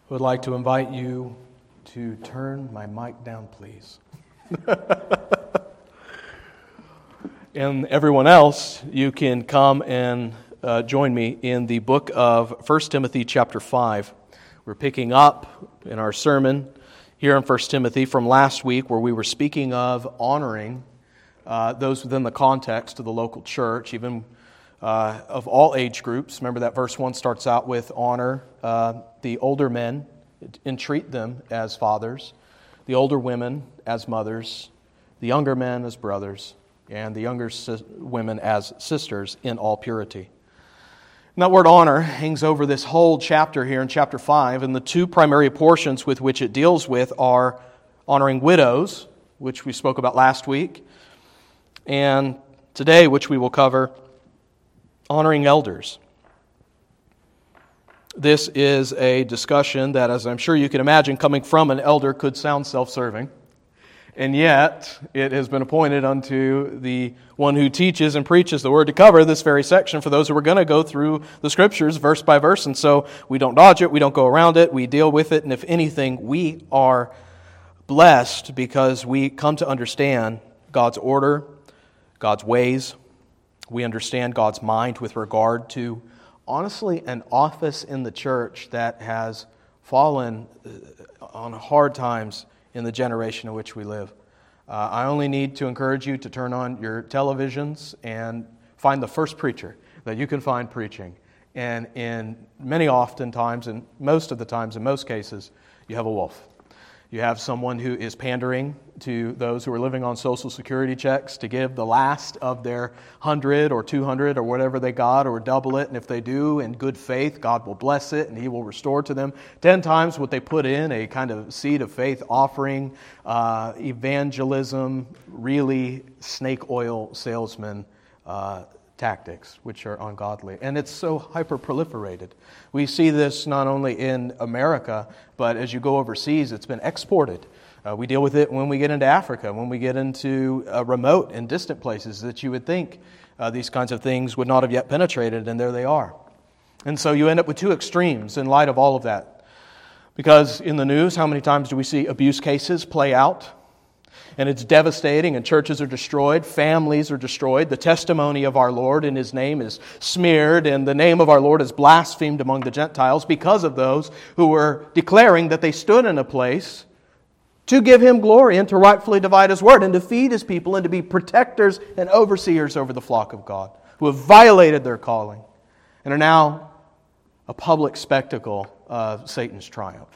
I would like to invite you to turn my mic down, please. And everyone else, you can come and join me in the book of 1 Timothy chapter 5. We're picking up in our sermon here in 1 Timothy from last week where we were speaking of honoring those within the context of the local church, even of all age groups. Remember that verse 1 starts out with honor the older men, entreat them as fathers, the older women as mothers, the younger men as brothers, and the younger women as sisters in all purity. And that word honor hangs over this whole chapter here in chapter 5, and the two primary portions with which it deals with are honoring widows, which we spoke about last week, and today, which we will cover, honoring elders. This is a discussion that, as I'm sure you can imagine, coming from an elder could sound self-serving. And yet, it has been appointed unto the one who teaches and preaches the word to cover this very section for those who are going to go through the Scriptures verse by verse. And so we don't dodge it, we don't go around it, we deal with it. And if anything, we are blessed because we come to understand God's order, God's ways. We understand God's mind with regard to, honestly, an office in the church that has fallen on hard times in the generation in which we live. I only need to encourage you to turn on your televisions and find the first preacher that you can find preaching. And in many oftentimes, and most of the times, in most cases, you have a wolf. You have someone who is pandering to those who are living on Social Security checks to give the last of their 100 or 200 or whatever they got, or double it. And if they do, in good faith, God will bless it and He will restore to them 10 times what they put in, a kind of seed of faith offering, evangelism, really snake oil salesman tactics, which are ungodly. And it's so hyper-proliferated. We see this not only in America, but as you go overseas, it's been exported. We deal with it when we get into Africa, when we get into remote and distant places that you would think these kinds of things would not have yet penetrated, and there they are. And so you end up with two extremes in light of all of that. Because in the news, how many times do we see abuse cases play out? And it's devastating, and churches are destroyed, families are destroyed, the testimony of our Lord and His name is smeared, and the name of our Lord is blasphemed among the Gentiles because of those who were declaring that they stood in a place to give Him glory and to rightfully divide His word and to feed His people and to be protectors and overseers over the flock of God, who have violated their calling and are now a public spectacle of Satan's triumph.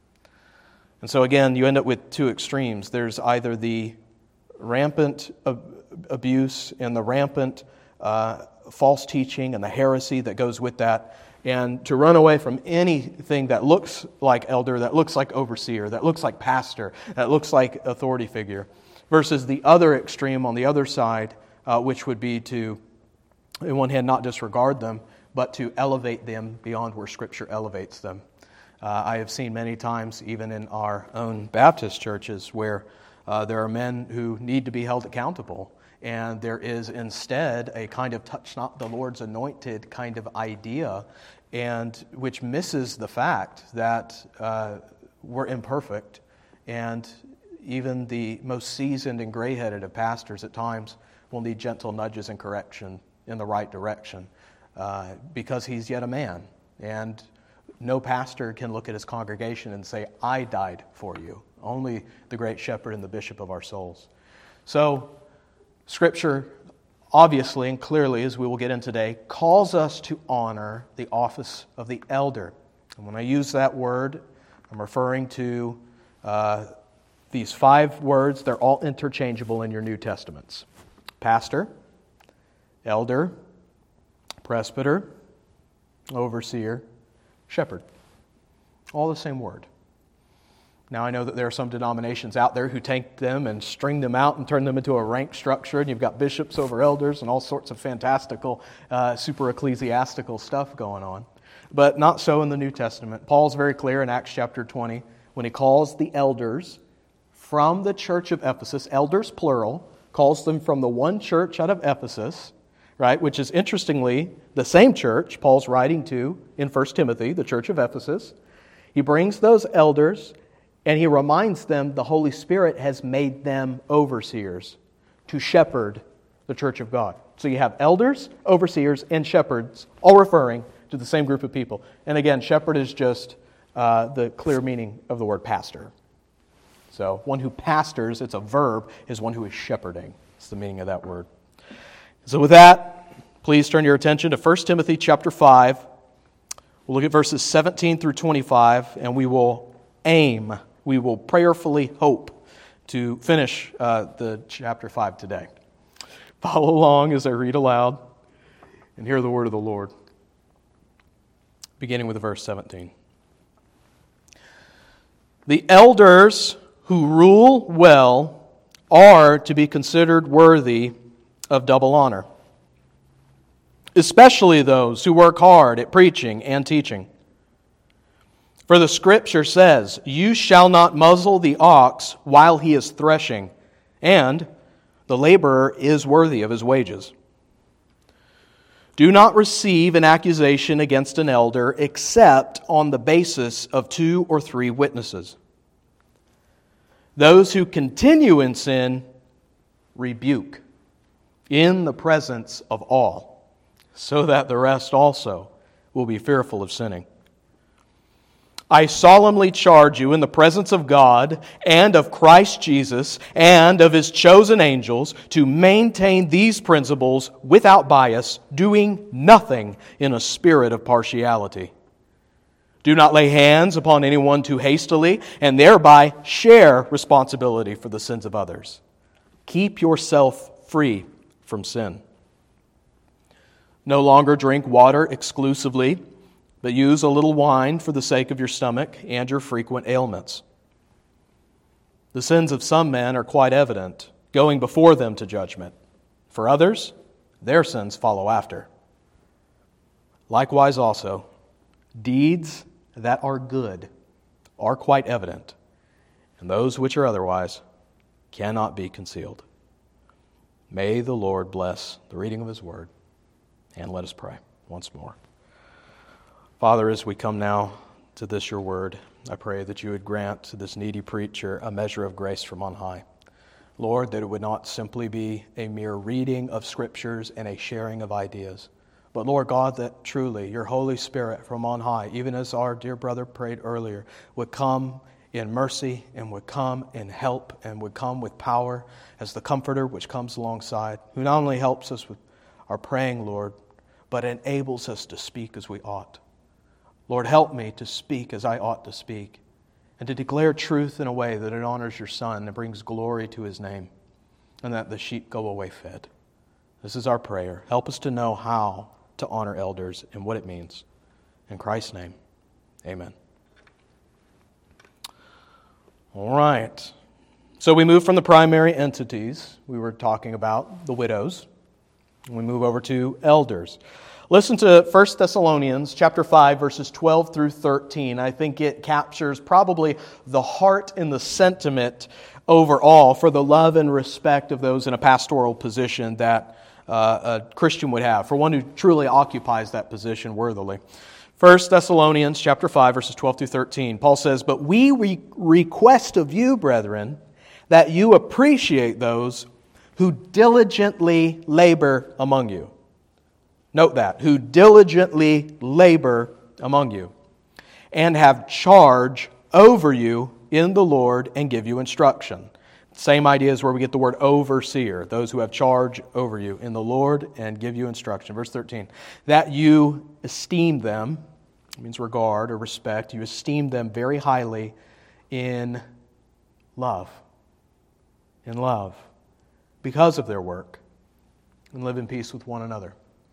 And so again, you end up with two extremes. There's either the rampant abuse and the rampant false teaching and the heresy that goes with that, and to run away from anything that looks like elder, that looks like overseer, that looks like pastor, that looks like authority figure, versus the other extreme on the other side, which would be to, on one hand, not disregard them, but to elevate them beyond where Scripture elevates them. I have seen many times, even in our own Baptist churches, where there are men who need to be held accountable, and there is instead a kind of touch not the Lord's anointed kind of idea, and which misses the fact that we're imperfect, and even the most seasoned and gray-headed of pastors at times will need gentle nudges and correction in the right direction, because he's yet a man, and no pastor can look at his congregation and say, I died for you. Only the great shepherd and the bishop of our souls. So, Scripture, obviously and clearly, as we will get in today, calls us to honor the office of the elder. And when I use that word, I'm referring to these 5 words. They're all interchangeable in your New Testaments. Pastor, elder, presbyter, overseer, shepherd. All the same word. Now I know that there are some denominations out there who take them and string them out and turn them into a rank structure, and you've got bishops over elders and all sorts of fantastical, super ecclesiastical stuff going on. But not so in the New Testament. Paul's very clear in Acts chapter 20 when he calls the elders from the church of Ephesus, elders plural, calls them from the one church out of Ephesus, right? Which is interestingly the same church Paul's writing to in 1 Timothy, the church of Ephesus. He brings those elders and he reminds them the Holy Spirit has made them overseers to shepherd the church of God. So you have elders, overseers, and shepherds, all referring to the same group of people. And again, shepherd is just the clear meaning of the word pastor. So one who pastors, it's a verb, is one who is shepherding. It's the meaning of that word. So with that, please turn your attention to 1 Timothy chapter 5. We'll look at verses 17 through 25, and we will prayerfully hope to finish the chapter 5 today. Follow along as I read aloud and hear the word of the Lord, beginning with verse 17. The elders who rule well are to be considered worthy of double honor, especially those who work hard at preaching and teaching. For the Scripture says, "You shall not muzzle the ox while he is threshing, and the laborer is worthy of his wages." Do not receive an accusation against an elder except on the basis of 2 or 3 witnesses. Those who continue in sin, rebuke in the presence of all, so that the rest also will be fearful of sinning. I solemnly charge you in the presence of God and of Christ Jesus and of His chosen angels to maintain these principles without bias, doing nothing in a spirit of partiality. Do not lay hands upon anyone too hastily and thereby share responsibility for the sins of others. Keep yourself free from sin. No longer drink water exclusively, but use a little wine for the sake of your stomach and your frequent ailments. The sins of some men are quite evident, going before them to judgment. For others, their sins follow after. Likewise also, deeds that are good are quite evident, and those which are otherwise cannot be concealed. May the Lord bless the reading of His Word, and let us pray once more. Father, as we come now to this your word, I pray that you would grant to this needy preacher a measure of grace from on high. Lord, that it would not simply be a mere reading of scriptures and a sharing of ideas, but Lord God, that truly your Holy Spirit from on high, even as our dear brother prayed earlier, would come in mercy and would come in help and would come with power as the Comforter which comes alongside, who not only helps us with our praying, Lord, but enables us to speak as we ought. Lord, help me to speak as I ought to speak and to declare truth in a way that it honors your Son and brings glory to His name, and that the sheep go away fed. This is our prayer. Help us to know how to honor elders and what it means. In Christ's name, amen. All right. So we move from the primary entities we were talking about, the widows, and we move over to elders. Listen to 1 Thessalonians chapter 5, verses 12 through 13. I think it captures probably the heart and the sentiment overall for the love and respect of those in a pastoral position that a Christian would have, for one who truly occupies that position worthily. 1 Thessalonians chapter 5, verses 12 through 13. Paul says, "But we request of you, brethren, that you appreciate those who diligently labor among you." Note that, who diligently labor among you, and have charge over you in the Lord and give you instruction. Same idea as where we get the word overseer, those who have charge over you in the Lord and give you instruction. Verse 13, that you esteem them, it means regard or respect, you esteem them very highly in love. In love, because of their work, and live in peace with one another.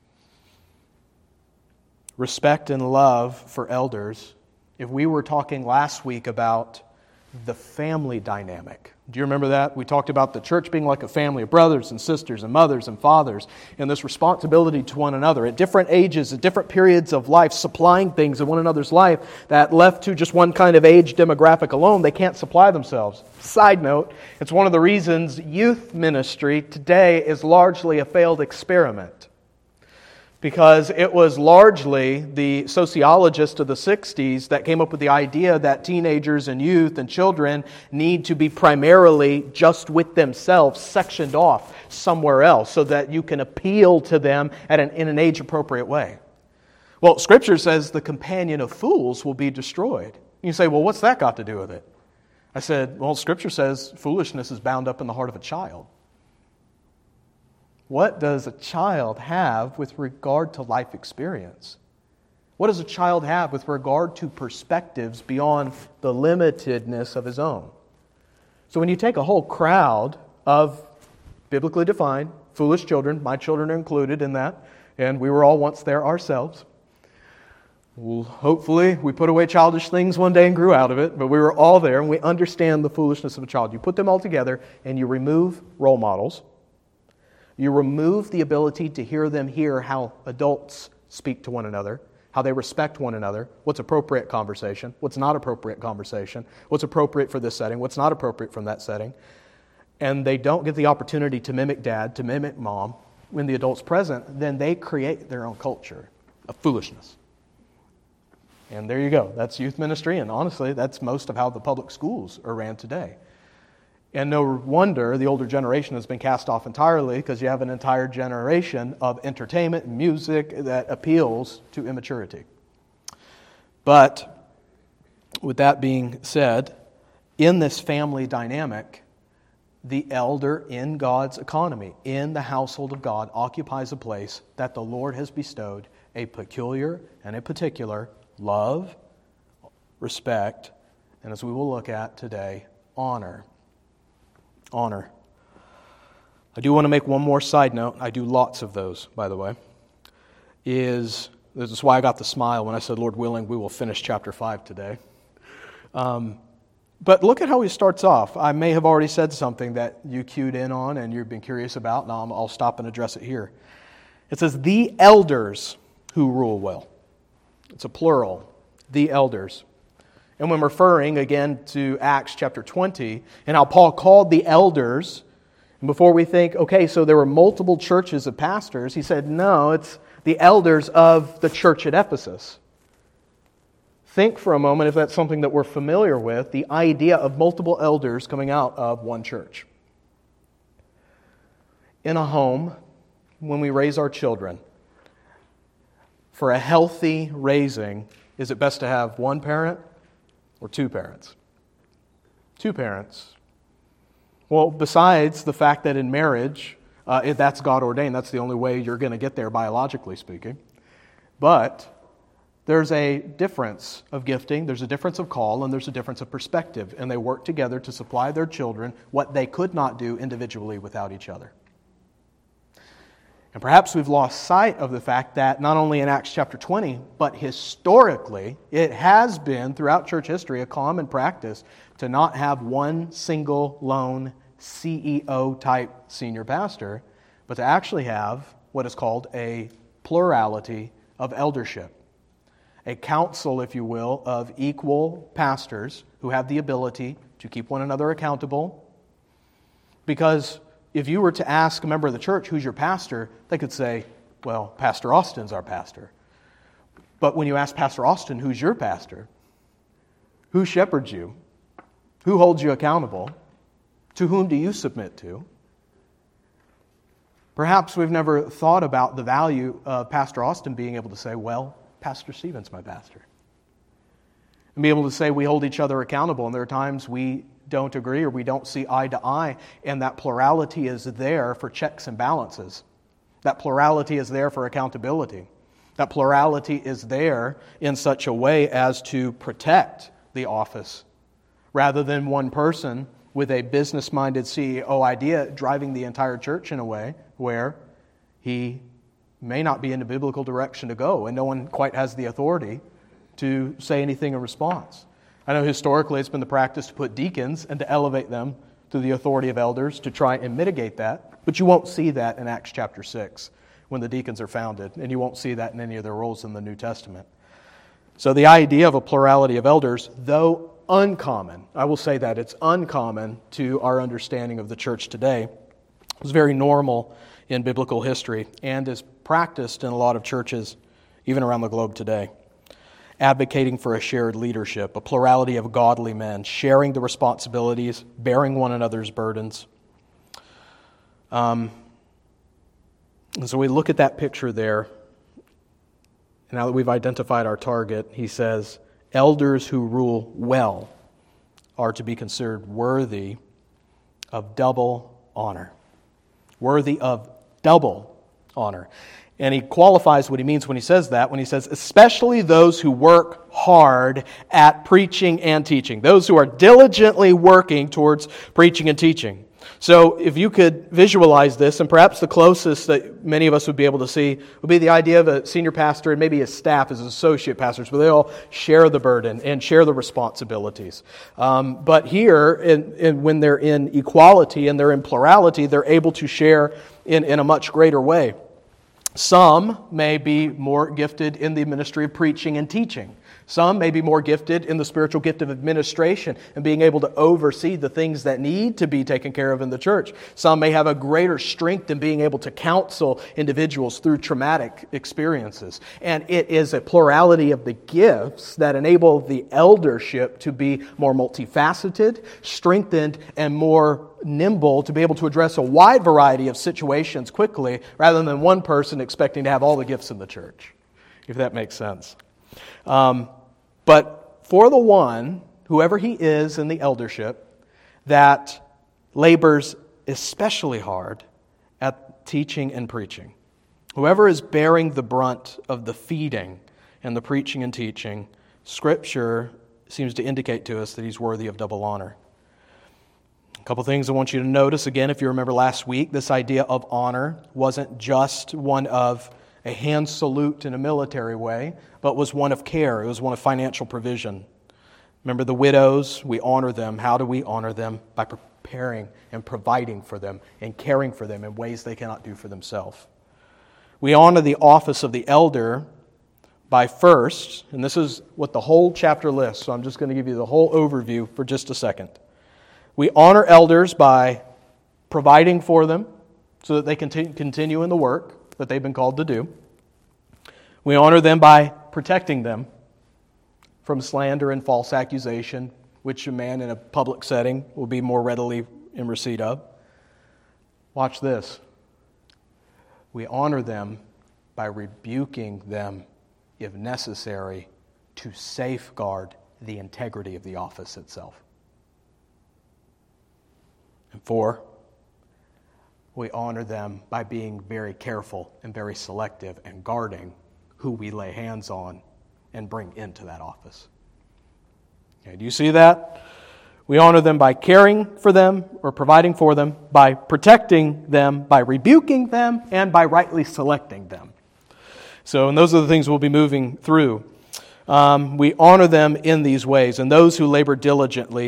Respect and love for elders. If we were talking last week about the family dynamic, do you remember that? We talked about the church being like a family of brothers and sisters and mothers and fathers, and this responsibility to one another at different ages, at different periods of life, supplying things in one another's life that left to just one kind of age demographic alone, they can't supply themselves. Side note, it's one of the reasons youth ministry today is largely a failed experiment. because it was largely the sociologists of the 60s that came up with the idea that teenagers and youth and children need to be primarily just with themselves, sectioned off somewhere else, so that you can appeal to them in an age-appropriate way. Well, Scripture says the companion of fools will be destroyed. You say, well, what's that got to do with it? I said, well, Scripture says foolishness is bound up in the heart of a child. What does a child have with regard to life experience? What does a child have with regard to perspectives beyond the limitedness of his own? So when you take a whole crowd of biblically defined foolish children, my children are included in that, and we were all once there ourselves. Well, hopefully we put away childish things one day and grew out of it, but we were all there and we understand the foolishness of a child. You put them all together and you remove role models. You remove the ability to hear them hear how adults speak to one another, how they respect one another, what's appropriate conversation, what's not appropriate conversation, what's appropriate for this setting, what's not appropriate from that setting. And they don't get the opportunity to mimic dad, to mimic mom when the adult's present, then they create their own culture of foolishness. And there you go. That's youth ministry, and honestly, that's most of how the public schools are ran today. And no wonder the older generation has been cast off entirely, because you have an entire generation of entertainment and music that appeals to immaturity. But with that being said, in this family dynamic, the elder in God's economy, in the household of God, occupies a place that the Lord has bestowed a peculiar and a particular love, respect, and as we will look at today, honor. Honor. I do want to make one more side note. I do lots of those, by the way. This is why I got the smile when I said, Lord willing, we will finish chapter 5 today. But look at how he starts off. I may have already said something that you cued in on and you've been curious about. Now I'll stop and address it here. It says, the elders who rule well. It's a plural, the elders. And when referring again to Acts chapter 20, and how Paul called the elders, and before we think, okay, so there were multiple churches of pastors, he said, no, it's the elders of the church at Ephesus. Think for a moment, if that's something that we're familiar with, the idea of multiple elders coming out of one church. In a home, when we raise our children, for a healthy raising, is it best to have one parent or two parents? Two parents. Well, besides the fact that in marriage, that's God ordained, that's the only way you're going to get there biologically speaking. But there's a difference of gifting, there's a difference of call, and there's a difference of perspective. And they work together to supply their children what they could not do individually without each other. And perhaps we've lost sight of the fact that not only in Acts chapter 20, but historically, it has been throughout church history a common practice to not have one single lone CEO type senior pastor, but to actually have what is called a plurality of eldership. A council, if you will, of equal pastors who have the ability to keep one another accountable. Because if you were to ask a member of the church, who's your pastor, they could say, well, Pastor Austin's our pastor. But when you ask Pastor Austin, who's your pastor? Who shepherds you? Who holds you accountable? To whom do you submit to? Perhaps we've never thought about the value of Pastor Austin being able to say, well, Pastor Stephen's my pastor. And be able to say we hold each other accountable, and there are times we don't agree or we don't see eye to eye, and that plurality is there for checks and balances. That plurality is there for accountability. That plurality is there in such a way as to protect the office, rather than one person with a business-minded CEO idea driving the entire church in a way where he may not be in the biblical direction to go, and no one quite has the authority to say anything in response. I know historically it's been the practice to put deacons and to elevate them to the authority of elders to try and mitigate that, but you won't see that in Acts chapter 6 when the deacons are founded, and you won't see that in any of their roles in the New Testament. So the idea of a plurality of elders, though uncommon, I will say that it's uncommon to our understanding of the church today, is very normal in biblical history and is practiced in a lot of churches, even around the globe today. Advocating for a shared leadership, a plurality of godly men, sharing the responsibilities, bearing one another's burdens. And so we look at that picture there. Now that we've identified our target, he says, elders who rule well are to be considered worthy of double honor. Worthy of double honor. And he qualifies what he means when he says that, when he says, especially those who work hard at preaching and teaching. Those who are diligently working towards preaching and teaching. So if you could visualize this, and perhaps the closest that many of us would be able to see would be the idea of a senior pastor and maybe his staff as associate pastors, where they all share the burden and share the responsibilities. But here, when they're in equality and they're in plurality, they're able to share in a much greater way. Some may be more gifted in the ministry of preaching and teaching. Some may be more gifted in the spiritual gift of administration and being able to oversee the things that need to be taken care of in the church. Some may have a greater strength in being able to counsel individuals through traumatic experiences. And it is a plurality of the gifts that enable the eldership to be more multifaceted, strengthened, and more nimble to be able to address a wide variety of situations quickly rather than one person expecting to have all the gifts in the church, if that makes sense. But for the one, whoever he is in the eldership, that labors especially hard at teaching and preaching, whoever is bearing the brunt of the feeding and the preaching and teaching, Scripture seems to indicate to us that he's worthy of double honor. A couple things I want you to notice. Again, if you remember last week, this idea of honor wasn't just one of a hand salute in a military way, but was one of care. It was one of financial provision. Remember the widows, we honor them. How do we honor them? By preparing and providing for them and caring for them in ways they cannot do for themselves. We honor the office of the elder by first, and this is what the whole chapter lists, so I'm just going to give you the whole overview for just a second. We honor elders by providing for them so that they can continue in the work that they've been called to do. We honor them by protecting them from slander and false accusation, which a man in a public setting will be more readily in receipt of. Watch this. We honor them by rebuking them, if necessary, to safeguard the integrity of the office itself. And 4, we honor them by being very careful and very selective and guarding who we lay hands on and bring into that office. Okay, do you see that? We honor them by caring for them or providing for them, by protecting them, by rebuking them, and by rightly selecting them. So, and those are the things we'll be moving through. We honor them in these ways, and those who labor diligently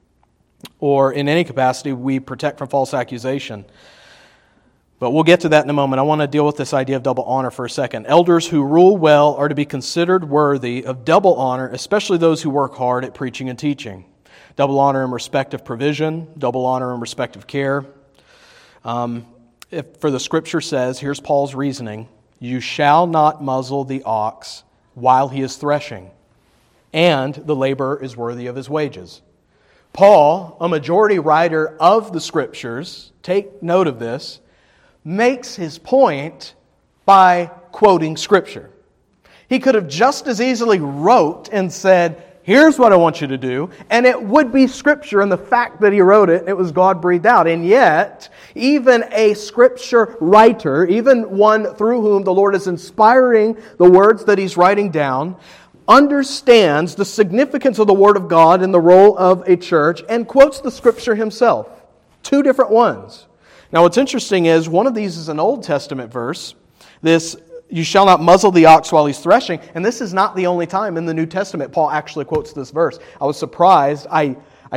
or in any capacity, we protect from false accusation. But we'll get to that in a moment. I want to deal with this idea of double honor for a second. Elders who rule well are to be considered worthy of double honor, especially those who work hard at preaching and teaching. Double honor in respect of provision, double honor in respect of care. For the Scripture says, here's Paul's reasoning, you shall not muzzle the ox while he is threshing, and the laborer is worthy of his wages. Paul, a majority writer of the Scriptures, take note of this, makes his point by quoting Scripture. He could have just as easily wrote and said, here's what I want you to do, and it would be Scripture, and the fact that he wrote it, it was God-breathed out. And yet, even a Scripture writer, even one through whom the Lord is inspiring the words that he's writing down, understands the significance of the Word of God in the role of a church and quotes the Scripture himself. 2 different ones. Now what's interesting is one of these is an Old Testament verse. This, you shall not muzzle the ox while he's threshing. And this is not the only time in the New Testament Paul actually quotes this verse. I was surprised. I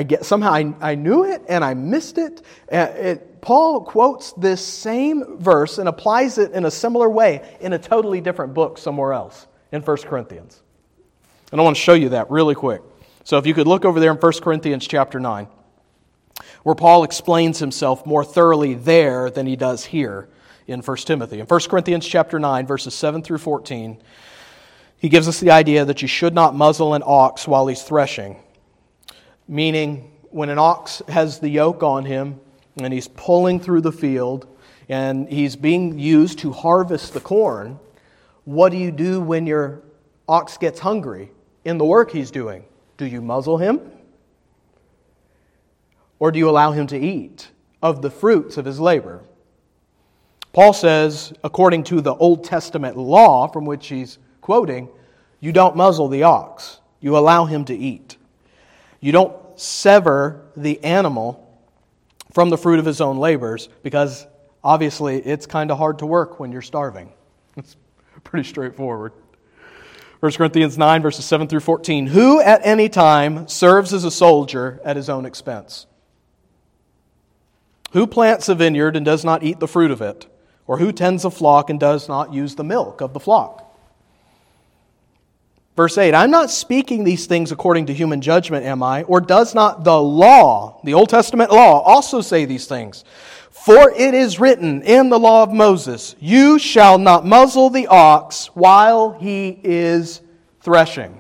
knew it and I missed it. Paul quotes this same verse and applies it in a similar way in a totally different book somewhere else in 1 Corinthians. And I want to show you that really quick. So if you could look over there in 1 Corinthians chapter 9, where Paul explains himself more thoroughly there than he does here in 1 Timothy. In 1 Corinthians chapter 9, verses 7 through 14, he gives us the idea that you should not muzzle an ox while he's threshing. Meaning, when an ox has the yoke on him and he's pulling through the field and he's being used to harvest the corn, what do you do when your ox gets hungry in the work he's doing? Do you muzzle him? Or do you allow him to eat of the fruits of his labor? Paul says, according to the Old Testament law from which he's quoting, you don't muzzle the ox. You allow him to eat. You don't sever the animal from the fruit of his own labors, because obviously it's kind of hard to work when you're starving. It's pretty straightforward. 1 Corinthians 9, verses 7 through 14. Who at any time serves as a soldier at his own expense? Who plants a vineyard and does not eat the fruit of it? Or who tends a flock and does not use the milk of the flock? Verse 8, I'm not speaking these things according to human judgment, am I? Or does not the law, the Old Testament law, also say these things? For it is written in the law of Moses, you shall not muzzle the ox while he is threshing.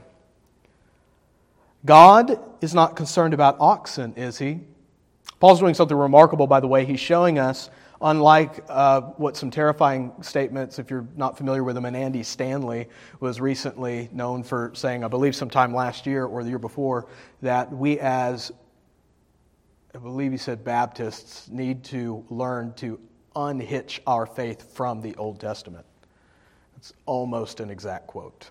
God is not concerned about oxen, is he? Paul's doing something remarkable, by the way. He's showing us, unlike what some terrifying statements, if you're not familiar with them, and Andy Stanley was recently known for saying, I believe sometime last year or the year before, that we as, I believe he said, Baptists need to learn to unhitch our faith from the Old Testament. It's almost an exact quote.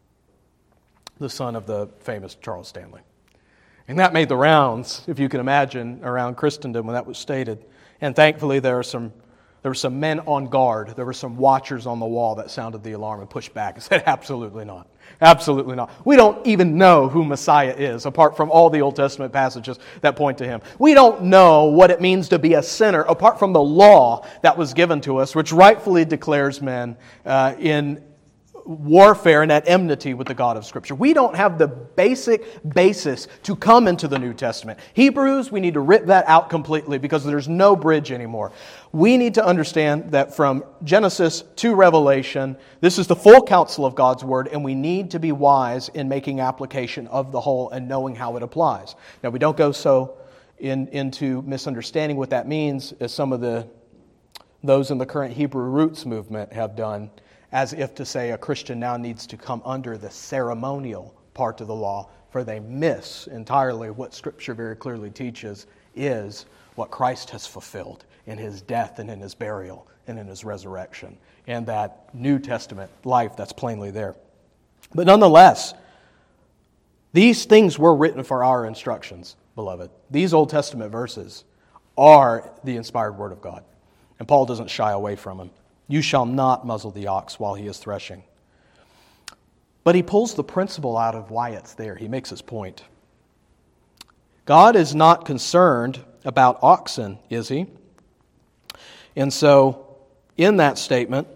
The son of the famous Charles Stanley. And that made the rounds, if you can imagine, around Christendom when that was stated. And thankfully there were some men on guard. There were some watchers on the wall that sounded the alarm and pushed back and said, absolutely not. Absolutely not. We don't even know who Messiah is, apart from all the Old Testament passages that point to him. We don't know what it means to be a sinner, apart from the law that was given to us, which rightfully declares men in warfare and at enmity with the God of Scripture. We don't have the basic basis to come into the New Testament. Hebrews, we need to rip that out completely because there's no bridge anymore. We need to understand that from Genesis to Revelation, this is the full counsel of God's Word, and we need to be wise in making application of the whole and knowing how it applies. Now, we don't go so into misunderstanding what that means as some of those in the current Hebrew roots movement have done, as if to say a Christian now needs to come under the ceremonial part of the law, for they miss entirely what Scripture very clearly teaches is what Christ has fulfilled in his death and in his burial and in his resurrection, and that New Testament life that's plainly there. But nonetheless, these things were written for our instructions, beloved. These Old Testament verses are the inspired Word of God, and Paul doesn't shy away from them. You shall not muzzle the ox while he is threshing. But he pulls the principle out of why it's there. He makes his point. God is not concerned about oxen, is he? And so, in that statement,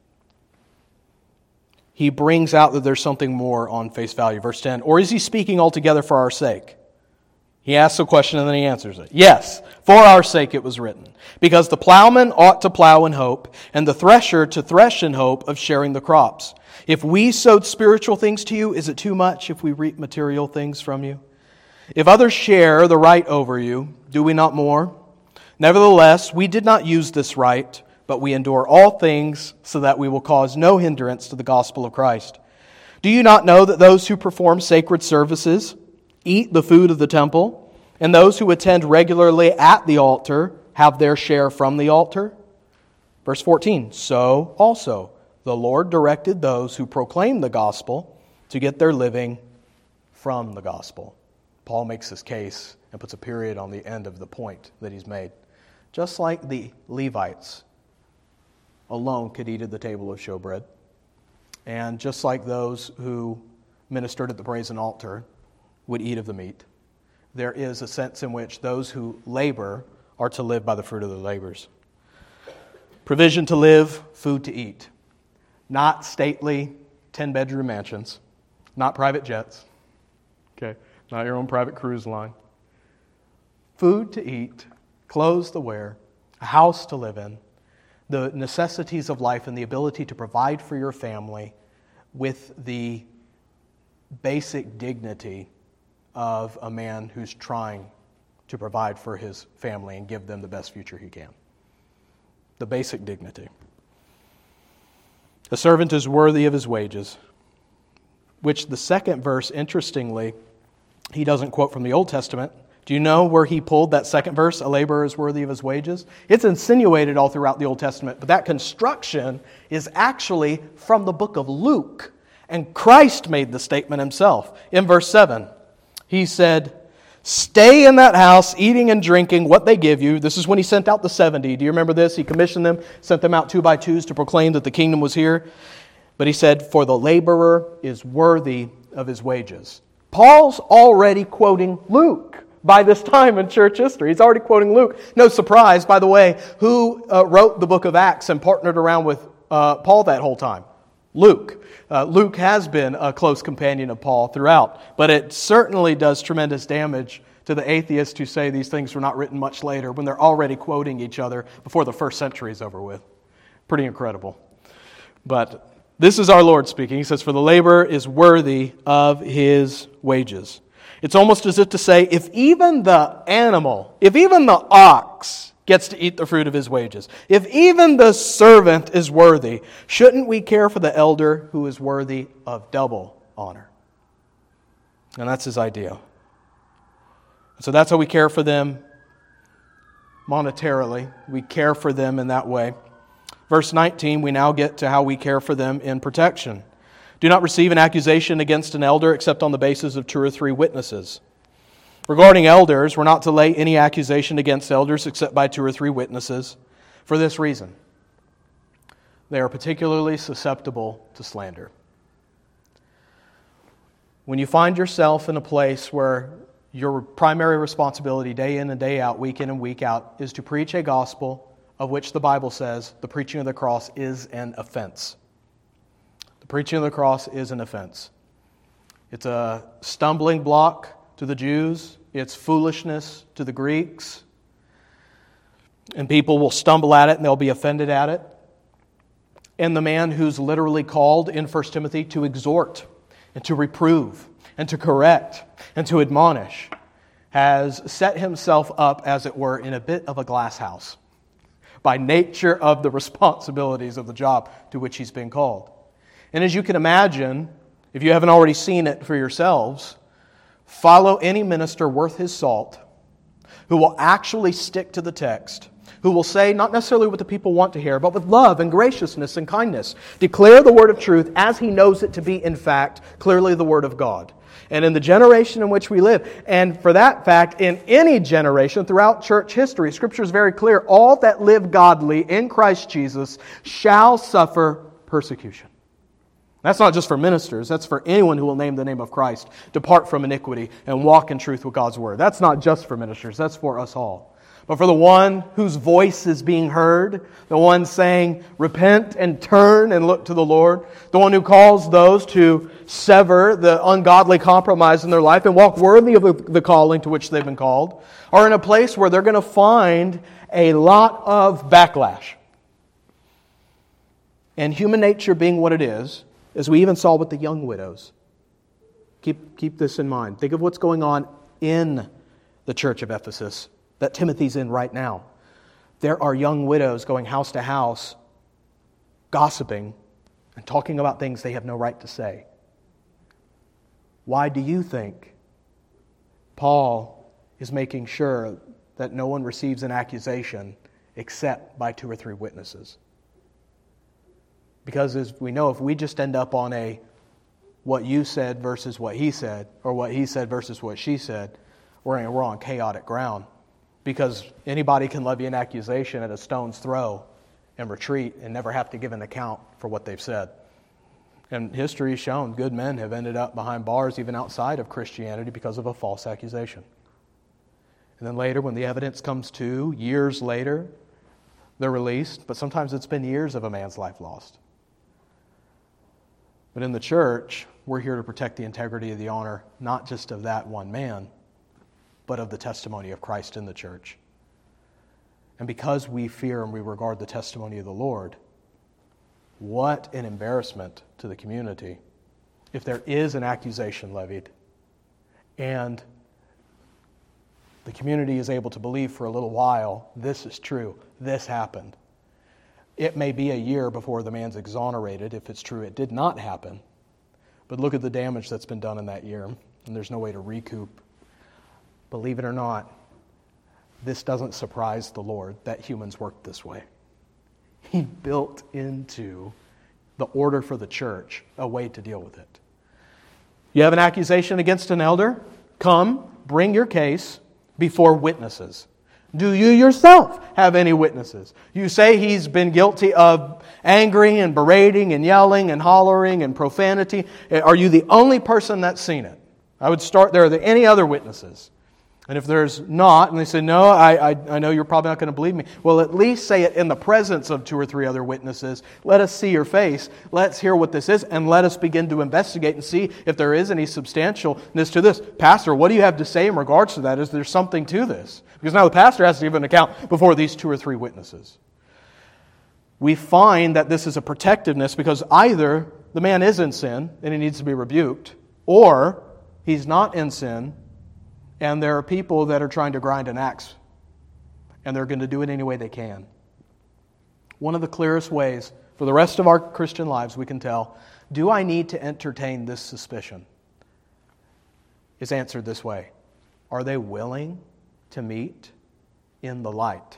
he brings out that there's something more on face value. Verse 10, or is he speaking altogether for our sake? He asks a question and then he answers it. Yes, for our sake it was written. Because the plowman ought to plow in hope, and the thresher to thresh in hope of sharing the crops. If we sowed spiritual things to you, is it too much if we reap material things from you? If others share the right over you, do we not more? Nevertheless, we did not use this right, but we endure all things so that we will cause no hindrance to the gospel of Christ. Do you not know that those who perform sacred services eat the food of the temple, and those who attend regularly at the altar have their share from the altar? Verse 14, so also the Lord directed those who proclaim the gospel to get their living from the gospel. Paul makes his case and puts a period on the end of the point that he's made. Just like the Levites alone could eat at the table of showbread, and just like those who ministered at the brazen altar would eat of the meat, there is a sense in which those who labor are to live by the fruit of their labors. Provision to live, food to eat. Not stately 10-bedroom mansions, not private jets, okay, not your own private cruise line. Food to eat, clothes to wear, a house to live in. the necessities of life and the ability to provide for your family with the basic dignity of a man who's trying to provide for his family and give them the best future he can. The basic dignity. A servant is worthy of his wages, which the second verse, interestingly, he doesn't quote from the Old Testament. Do you know where he pulled that second verse, a laborer is worthy of his wages? It's insinuated all throughout the Old Testament, but that construction is actually from the book of Luke. And Christ made the statement himself. In verse 7, he said, "Stay in that house, eating and drinking what they give you." This is when he sent out the 70. Do you remember this? He commissioned them, sent them out 2 by 2s to proclaim that the kingdom was here. But he said, "For the laborer is worthy of his wages." Paul's already quoting Luke by this time in church history. He's already quoting Luke. No surprise, by the way, who wrote the book of Acts and partnered around with Paul that whole time? Luke. Luke has been a close companion of Paul throughout, but it certainly does tremendous damage to the atheists who say these things were not written much later when they're already quoting each other before the first century is over with. Pretty incredible. But this is our Lord speaking. He says, "For the laborer is worthy of his wages." It's almost as if to say, if even the animal, if even the ox gets to eat the fruit of his wages, if even the servant is worthy, shouldn't we care for the elder who is worthy of double honor? And that's his idea. So that's how we care for them monetarily. We care for them in that way. Verse 19, we now get to how we care for them in protection. "Do not receive an accusation against an elder except on the basis of 2 or 3 witnesses." Regarding elders, we're not to lay any accusation against elders except by 2 or 3 witnesses for this reason. They are particularly susceptible to slander. When you find yourself in a place where your primary responsibility day in and day out, week in and week out, is to preach a gospel of which the Bible says the preaching of the cross is an offense. The preaching of the cross is an offense. It's a stumbling block to the Jews. It's foolishness to the Greeks. And people will stumble at it and they'll be offended at it. And the man who's literally called in 1 Timothy to exhort and to reprove and to correct and to admonish has set himself up, as it were, in a bit of a glass house by nature of the responsibilities of the job to which he's been called. And as you can imagine, if you haven't already seen it for yourselves, follow any minister worth his salt who will actually stick to the text, who will say not necessarily what the people want to hear, but with love and graciousness and kindness, declare the word of truth as he knows it to be, in fact, clearly the word of God. And in the generation in which we live, and for that fact, in any generation throughout church history, Scripture is very clear, all that live godly in Christ Jesus shall suffer persecution. That's not just for ministers, that's for anyone who will name the name of Christ, depart from iniquity, and walk in truth with God's word. That's not just for ministers, that's for us all. But for the one whose voice is being heard, the one saying, repent and turn and look to the Lord, the one who calls those to sever the ungodly compromise in their life and walk worthy of the calling to which they've been called, are in a place where they're going to find a lot of backlash. And human nature being what it is, as we even saw with the young widows. Keep this in mind. Think of what's going on in the church of Ephesus that Timothy's in right now. There are young widows going house to house, gossiping and talking about things they have no right to say. Why do you think Paul is making sure that no one receives an accusation except by 2 or 3 witnesses? Because as we know, if we just end up on a what you said versus what he said, or what he said versus what she said, we're on chaotic ground. Because anybody can levy an accusation at a stone's throw and retreat and never have to give an account for what they've said. And history has shown good men have ended up behind bars even outside of Christianity because of a false accusation. And then later, when the evidence comes to, years later, they're released. But sometimes it's been years of a man's life lost. But in the church, we're here to protect the integrity of the honor, not just of that one man, but of the testimony of Christ in the church. And because we fear and we regard the testimony of the Lord, what an embarrassment to the community if there is an accusation levied and the community is able to believe for a little while, this is true, this happened. It may be a year before the man's exonerated if it's true it did not happen. But look at the damage that's been done in that year, and there's no way to recoup. Believe it or not, this doesn't surprise the Lord that humans work this way. He built into the order for the church a way to deal with it. You have an accusation against an elder? Come, bring your case before witnesses. Do you yourself have any witnesses? You say he's been guilty of angering and berating and yelling and hollering and profanity. Are you the only person that's seen it? I would start there. Are there any other witnesses? And if there's not, and they say, no, I know you're probably not going to believe me. Well, at least say it in the presence of 2 or 3 other witnesses. Let us see your face. Let's hear what this is. And let us begin to investigate and see if there is any substantialness to this. Pastor, what do you have to say in regards to that? Is there something to this? Because now the pastor has to give an account before these 2 or 3 witnesses. We find that this is a protectiveness because either the man is in sin and he needs to be rebuked, or he's not in sin and there are people that are trying to grind an axe, and they're going to do it any way they can. One of the clearest ways for the rest of our Christian lives we can tell, do I need to entertain this suspicion? Is answered this way. Are they willing to meet in the light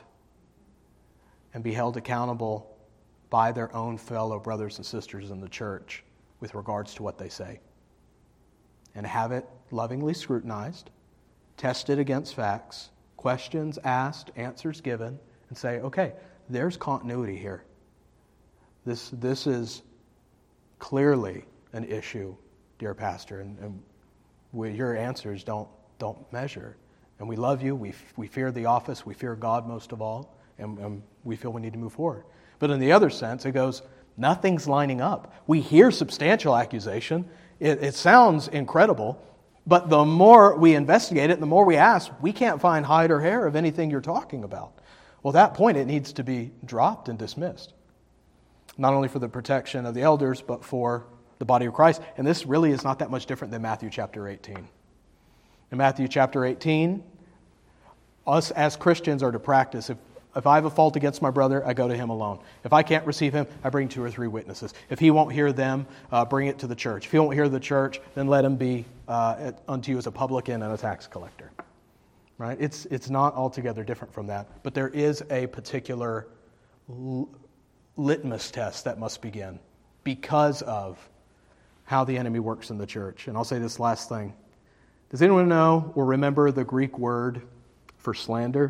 and be held accountable by their own fellow brothers and sisters in the church with regards to what they say? And have it lovingly scrutinized, tested against facts, questions asked, answers given, and say, okay, there's continuity here. This is clearly an issue, dear pastor, and your answers don't measure. And we love you, we fear the office, we fear God most of all, and we feel we need to move forward. But in the other sense, it goes, nothing's lining up. We hear substantial accusation. It sounds incredible. But the more we investigate it, the more we ask, we can't find hide or hair of anything you're talking about. Well, at that point, it needs to be dropped and dismissed. Not only for the protection of the elders, but for the body of Christ. And this really is not that much different than Matthew chapter 18. In Matthew chapter 18, us as Christians are to practice, if I have a fault against my brother, I go to him alone. If I can't receive him, I bring 2 or 3 witnesses. If he won't hear them, bring it to the church. If he won't hear the church, then let him be unto you as a publican and a tax collector. Right? It's not altogether different from that. But there is a particular litmus test that must begin because of how the enemy works in the church. And I'll say this last thing. Does anyone know or remember the Greek word for slander?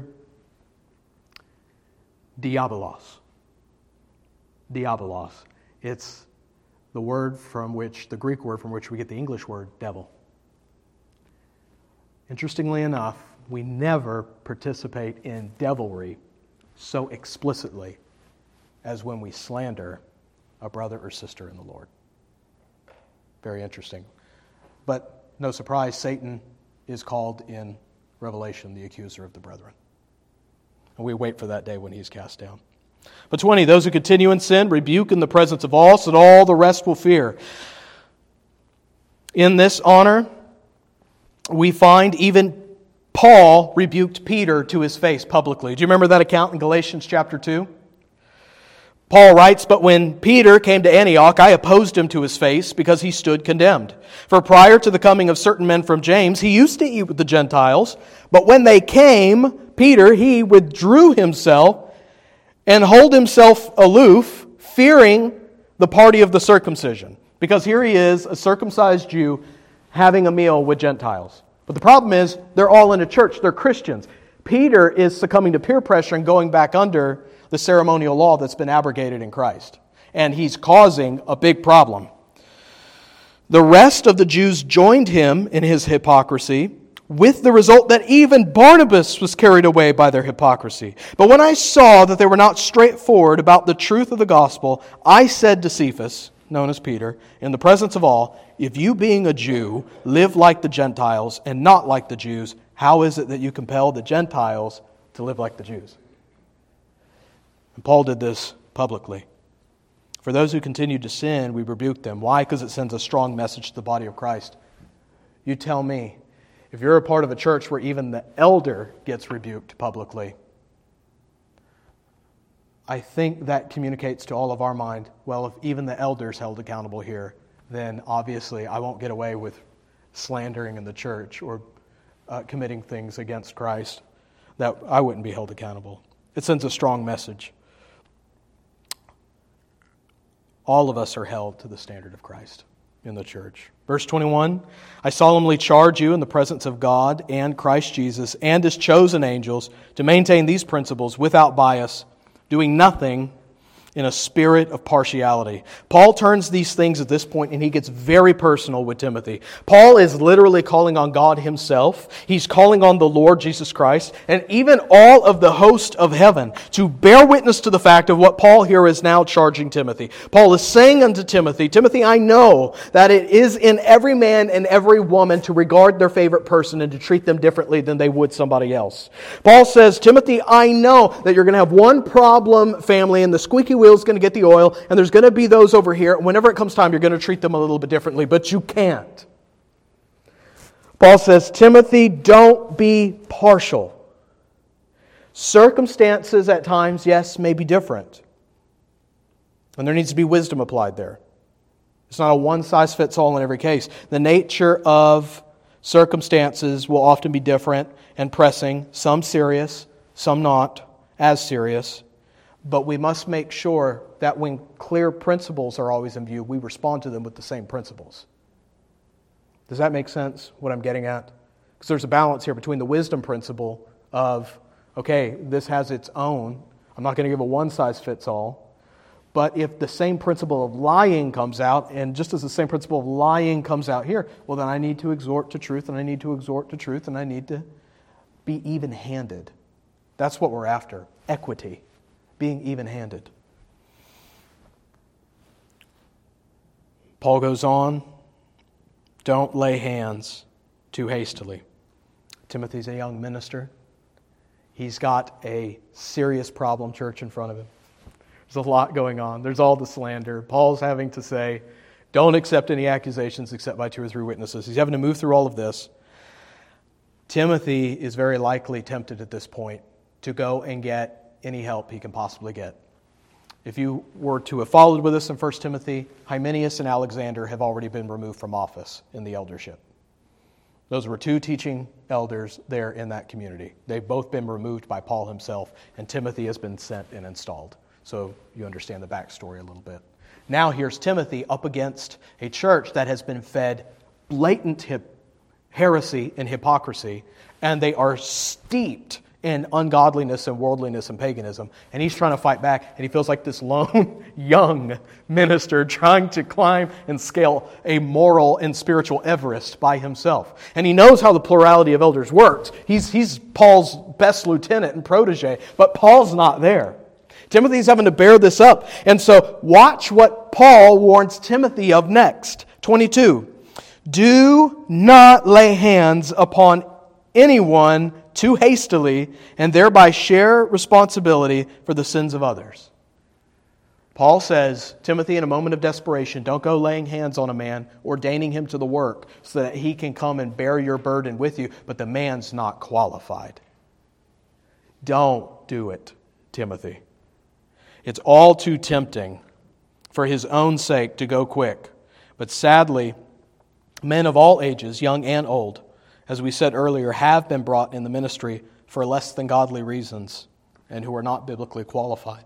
Diabolos. Diabolos. It's the Greek word from which we get the English word devil. Interestingly enough, we never participate in devilry so explicitly as when we slander a brother or sister in the Lord. Very interesting. But no surprise, Satan is called in Revelation the accuser of the brethren. And we wait for that day when he's cast down. But 20, those who continue in sin, rebuke in the presence of all, so that all the rest will fear. In this honor, we find even Paul rebuked Peter to his face publicly. Do you remember that account in Galatians chapter 2? Paul writes, "But when Peter came to Antioch, I opposed him to his face because he stood condemned. For prior to the coming of certain men from James, he used to eat with the Gentiles. But when they came, Peter, he withdrew himself and hold himself aloof, fearing the party of the circumcision." Because here he is, a circumcised Jew, having a meal with Gentiles. But the problem is, they're all in a church. They're Christians. Peter is succumbing to peer pressure and going back under the ceremonial law that's been abrogated in Christ. And he's causing a big problem. The rest of the Jews joined him in his hypocrisy, with the result that even Barnabas was carried away by their hypocrisy. But when I saw that they were not straightforward about the truth of the gospel, I said to Cephas, known as Peter, in the presence of all, "If you, being a Jew, live like the Gentiles and not like the Jews, how is it that you compel the Gentiles to live like the Jews?" And Paul did this publicly. For those who continue to sin, we rebuke them. Why? Because it sends a strong message to the body of Christ. You tell me, if you're a part of a church where even the elder gets rebuked publicly, I think that communicates to all of our mind, well, if even the elder's held accountable here, then obviously I won't get away with slandering in the church or committing things against Christ, that I wouldn't be held accountable. It sends a strong message. All of us are held to the standard of Christ in the church. Verse 21, I solemnly charge you in the presence of God and Christ Jesus and His chosen angels to maintain these principles without bias, doing nothing in a spirit of partiality. Paul turns these things at this point and he gets very personal with Timothy. Paul is literally calling on God Himself. He's calling on the Lord Jesus Christ and even all of the host of heaven to bear witness to the fact of what Paul here is now charging Timothy. Paul is saying unto Timothy, Timothy, I know that it is in every man and every woman to regard their favorite person and to treat them differently than they would somebody else. Paul says, Timothy, I know that you're going to have one problem family and the squeaky wheel is going to get the oil, and there's going to be those over here. Whenever it comes time, you're going to treat them a little bit differently, but you can't. Paul says, Timothy, don't be partial. Circumstances at times, yes, may be different. And there needs to be wisdom applied there. It's not a one-size-fits-all in every case. The nature of circumstances will often be different and pressing, some serious, some not as serious. But we must make sure that when clear principles are always in view, we respond to them with the same principles. Does that make sense, what I'm getting at? Because there's a balance here between the wisdom principle of, okay, this has its own. I'm not going to give a one-size-fits-all. But if the same principle of lying comes out, and just as the same principle of lying comes out here, well, then I need to exhort to truth, and I need to exhort to truth, and I need to be even-handed. That's what we're after, equity. Being even-handed. Paul goes on, don't lay hands too hastily. Timothy's a young minister. He's got a serious problem, church, in front of him. There's a lot going on. There's all the slander. Paul's having to say, don't accept any accusations except by 2 or 3 witnesses. He's having to move through all of this. Timothy is very likely tempted at this point to go and get any help he can possibly get. If you were to have followed with us in 1 Timothy, Hymenaeus and Alexander have already been removed from office in the eldership. Those were 2 teaching elders there in that community. They've both been removed by Paul himself, and Timothy has been sent and installed. So you understand the backstory a little bit. Now here's Timothy up against a church that has been fed blatant heresy and hypocrisy, and they are steeped in ungodliness and worldliness and paganism. And he's trying to fight back, and he feels like this lone, young minister trying to climb and scale a moral and spiritual Everest by himself. And he knows how the plurality of elders works. He's Paul's best lieutenant and protege, but Paul's not there. Timothy's having to bear this up. And so watch what Paul warns Timothy of next. 22. Do not lay hands upon anyone too hastily and thereby share responsibility for the sins of others. Paul says, Timothy, in a moment of desperation, don't go laying hands on a man, ordaining him to the work so that he can come and bear your burden with you, but the man's not qualified. Don't do it, Timothy. It's all too tempting for his own sake to go quick. But sadly, men of all ages, young and old, as we said earlier, have been brought in the ministry for less than godly reasons and who are not biblically qualified.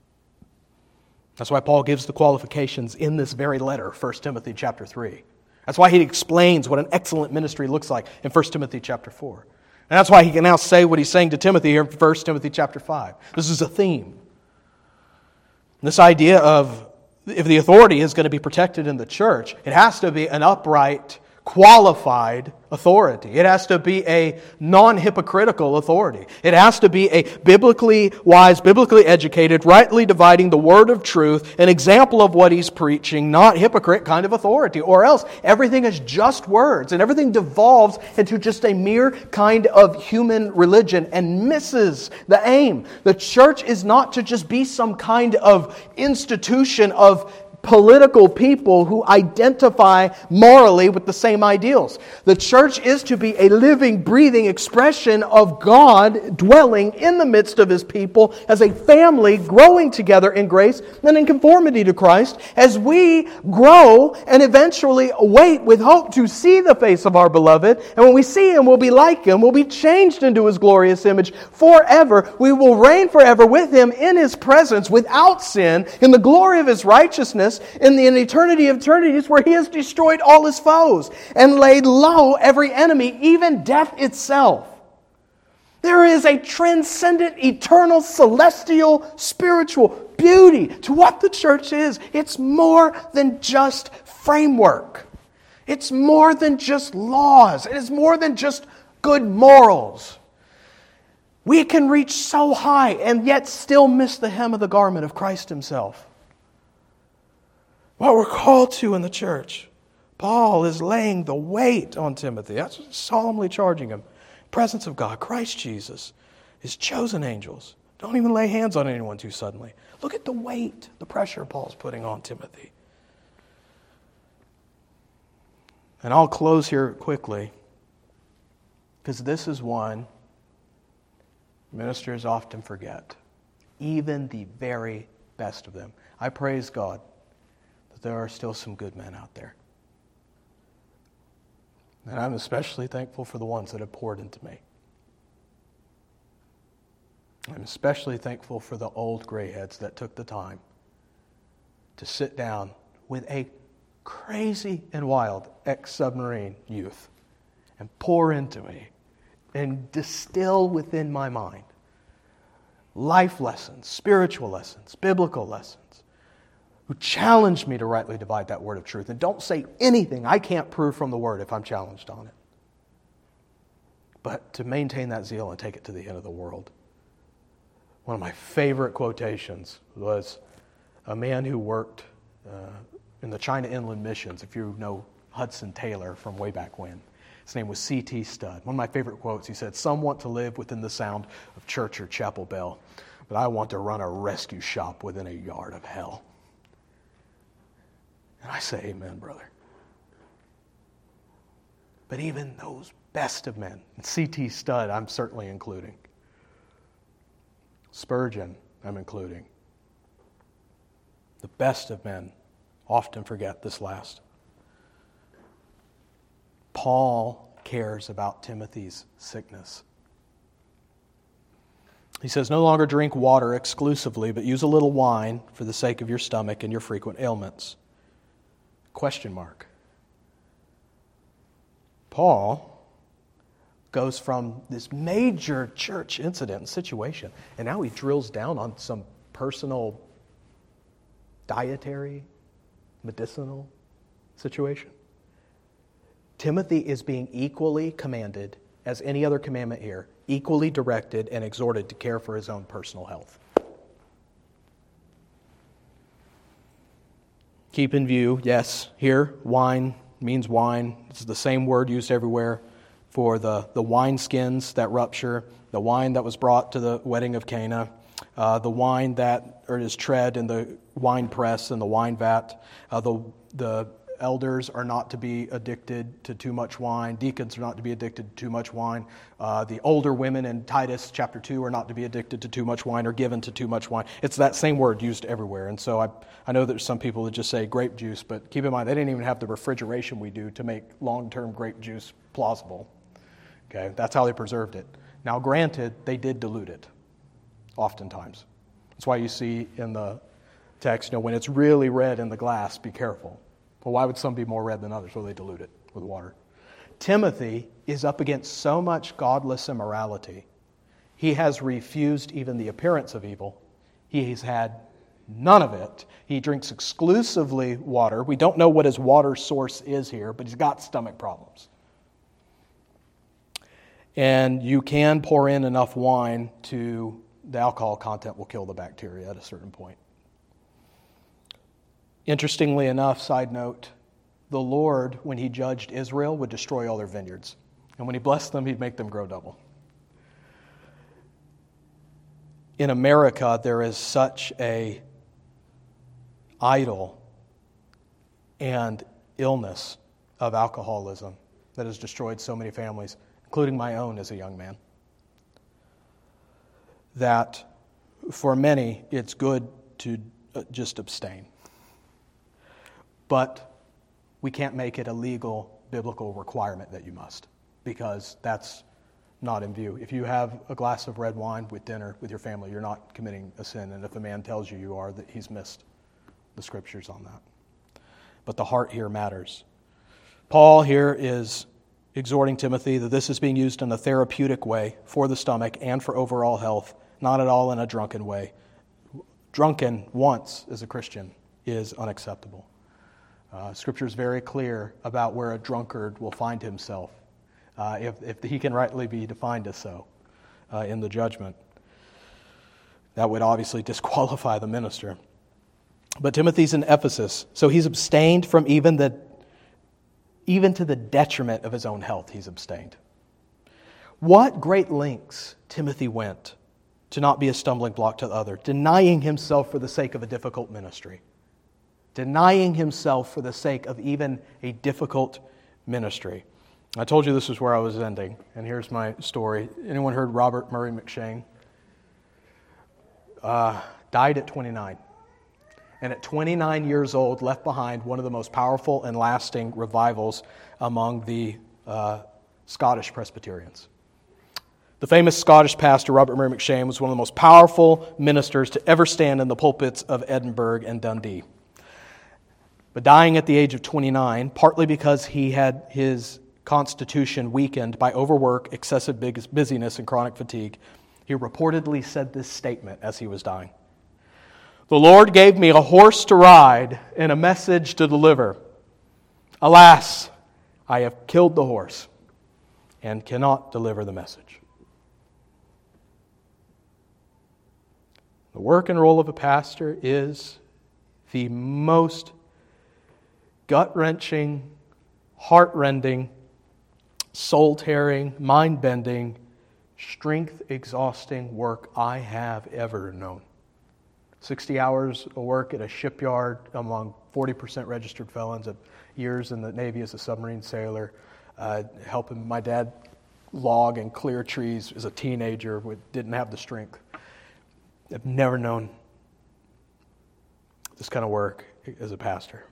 That's why Paul gives the qualifications in this very letter, 1 Timothy chapter 3. That's why he explains what an excellent ministry looks like in 1 Timothy chapter 4. And that's why he can now say what he's saying to Timothy here in 1 Timothy chapter 5. This is a theme. This idea of if the authority is going to be protected in the church, it has to be an upright qualified authority. It has to be a non-hypocritical authority. It has to be a biblically wise, biblically educated, rightly dividing the word of truth, an example of what he's preaching, not hypocrite kind of authority. Or else everything is just words and everything devolves into just a mere kind of human religion and misses the aim. The church is not to just be some kind of institution of political people who identify morally with the same ideals. The church is to be a living, breathing expression of God dwelling in the midst of His people as a family growing together in grace and in conformity to Christ as we grow and eventually wait with hope to see the face of our beloved. And when we see Him, we'll be like Him. We'll be changed into His glorious image forever. We will reign forever with Him in His presence without sin, in the glory of His righteousness, in the eternity of eternities where He has destroyed all His foes and laid low every enemy, even death itself. There is a transcendent, eternal, celestial, spiritual beauty to what the church is. It's more than just framework. It's more than just laws. It is more than just good morals. We can reach so high and yet still miss the hem of the garment of Christ Himself. What we're called to in the church. Paul is laying the weight on Timothy. That's solemnly charging him. Presence of God, Christ Jesus, His chosen angels. Don't even lay hands on anyone too suddenly. Look at the weight, the pressure Paul's putting on Timothy. And I'll close here quickly, because this is one ministers often forget. Even the very best of them. I praise God there are still some good men out there. And I'm especially thankful for the ones that have poured into me. I'm especially thankful for the old grayheads that took the time to sit down with a crazy and wild ex-submarine youth and pour into me and distill within my mind life lessons, spiritual lessons, biblical lessons, who challenged me to rightly divide that word of truth. And don't say anything I can't prove from the word if I'm challenged on it. But to maintain that zeal and take it to the end of the world. One of my favorite quotations was a man who worked in the China Inland Missions, if you know Hudson Taylor from way back when. His name was C.T. Studd. One of my favorite quotes, he said, "Some want to live within the sound of church or chapel bell, but I want to run a rescue shop within a yard of hell." And I say, amen, brother. But even those best of men, and C.T. Studd I'm certainly including, Spurgeon I'm including, the best of men often forget this last. Paul cares about Timothy's sickness. He says, "No longer drink water exclusively, but use a little wine for the sake of your stomach and your frequent ailments." Question mark. Paul goes from this major church incident and situation, and now he drills down on some personal dietary, medicinal situation. Timothy is being equally commanded as any other commandment here, equally directed and exhorted to care for his own personal health. Keep in view, yes, here, wine means wine. It's the same word used everywhere for the wineskins that rupture, the wine that was brought to the wedding of Cana, the wine that is tread in the wine press and the wine vat. The elders are not to be addicted to too much wine. Deacons are not to be addicted to too much wine. The older women in Titus chapter 2 are not to be addicted to too much wine or given to too much wine. It's that same word used everywhere. And so I know there's some people that just say grape juice, but keep in mind they didn't even have the refrigeration we do to make long-term grape juice plausible. Okay, that's how they preserved it. Now granted, they did dilute it, oftentimes. That's why you see in the text, when it's really red in the glass, be careful. Well, why would some be more red than others? Well, they dilute it with water. Timothy is up against so much godless immorality. He has refused even the appearance of evil. He has had none of it. He drinks exclusively water. We don't know what his water source is here, but he's got stomach problems. And you can pour in enough wine to, the alcohol content will kill the bacteria at a certain point. Interestingly enough, side note, the Lord, when he judged Israel, would destroy all their vineyards. And when he blessed them, he'd make them grow double. In America, there is such a idol and illness of alcoholism that has destroyed so many families, including my own as a young man, that for many it's good to just abstain. But we can't make it a legal, biblical requirement that you must, because that's not in view. If you have a glass of red wine with dinner with your family, you're not committing a sin. And if a man tells you you are, that he's missed the scriptures on that. But the heart here matters. Paul here is exhorting Timothy that this is being used in a therapeutic way for the stomach and for overall health, not at all in a drunken way. Drunken once as a Christian is unacceptable. Scripture is very clear about where a drunkard will find himself, if he can rightly be defined as so in the judgment. That would obviously disqualify the minister. But Timothy's in Ephesus, so he's abstained from even to the detriment of his own health, he's abstained. What great lengths Timothy went to not be a stumbling block to the other, denying himself for the sake of a difficult ministry. Denying himself for the sake of even a difficult ministry. I told you this is where I was ending, and here's my story. Anyone heard Robert Murray McCheyne? Died at 29. And at 29 years old, left behind one of the most powerful and lasting revivals among the Scottish Presbyterians. The famous Scottish pastor, Robert Murray McCheyne, was one of the most powerful ministers to ever stand in the pulpits of Edinburgh and Dundee. But dying at the age of 29, partly because he had his constitution weakened by overwork, excessive busyness, and chronic fatigue, he reportedly said this statement as he was dying. "The Lord gave me a horse to ride and a message to deliver. Alas, I have killed the horse and cannot deliver the message." The work and role of a pastor is the most gut-wrenching, heart-rending, soul-tearing, mind-bending, strength-exhausting work I have ever known. 60 hours of work at a shipyard among 40% registered felons, of years in the Navy as a submarine sailor, helping my dad log and clear trees as a teenager, didn't have the strength. I've never known this kind of work as a pastor.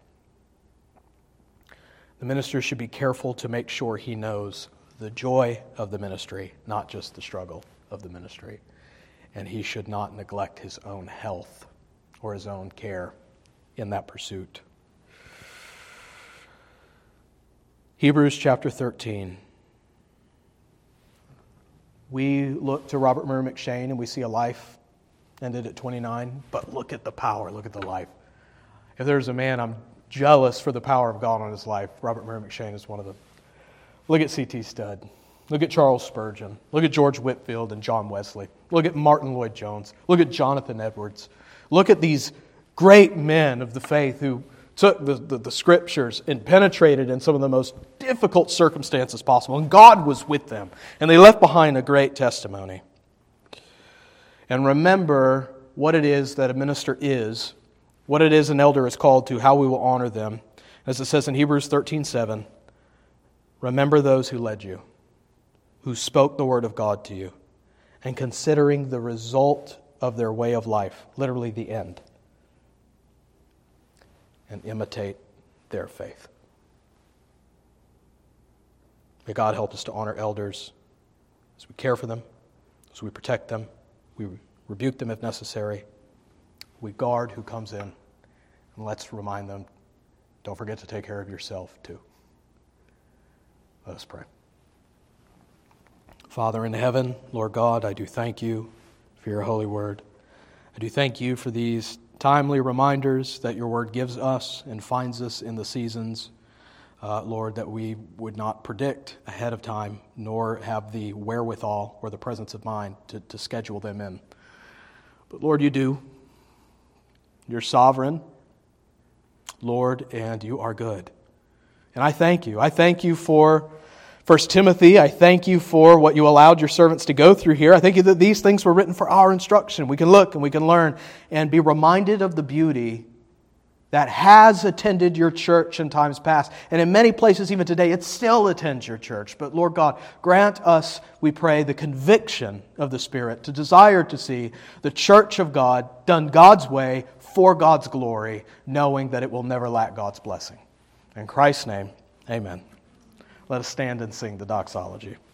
The minister should be careful to make sure he knows the joy of the ministry, not just the struggle of the ministry. And he should not neglect his own health or his own care in that pursuit. Hebrews chapter 13. We look to Robert Murray McCheyne and we see a life ended at 29, but look at the power, look at the life. If there's a man I'm jealous for the power of God on his life, Robert Murray McCheyne is one of them. Look at C.T. Studd. Look at Charles Spurgeon. Look at George Whitefield and John Wesley. Look at Martin Lloyd-Jones. Look at Jonathan Edwards. Look at these great men of the faith who took the scriptures and penetrated in some of the most difficult circumstances possible. And God was with them. And they left behind a great testimony. And remember what it is that a minister is, what it is an elder is called to, how we will honor them. As it says in Hebrews 13:7, remember those who led you, who spoke the word of God to you, and considering the result of their way of life, literally the end, and imitate their faith. May God help us to honor elders as we care for them, as we protect them, we rebuke them if necessary, we guard who comes in, and let's remind them, don't forget to take care of yourself too. Let us pray. Father in heaven, Lord God, I do thank you for your holy word. I do thank you for these timely reminders that your word gives us and finds us in the seasons, Lord, that we would not predict ahead of time, nor have the wherewithal or the presence of mind to schedule them in. But Lord, you do. You're sovereign, Lord, and you are good. And I thank you. I thank you for 1 Timothy. I thank you for what you allowed your servants to go through here. I thank you that these things were written for our instruction. We can look and we can learn and be reminded of the beauty that has attended your church in times past. And in many places, even today, it still attends your church. But Lord God, grant us, we pray, the conviction of the Spirit to desire to see the church of God done God's way for God's glory, knowing that it will never lack God's blessing. In Christ's name, amen. Let us stand and sing the doxology.